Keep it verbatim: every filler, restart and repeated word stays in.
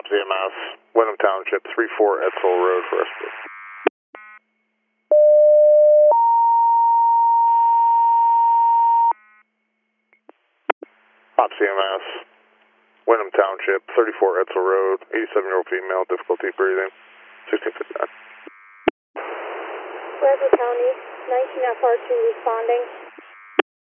C M S, Wyndham Township, three four Edsel Road for rescue. Op C M S, Wyndham Township, thirty-four Edsel Road, eighty-seven-year-old female, difficulty breathing, sixteen fifty-nine. Bradford County, nineteen F R two responding.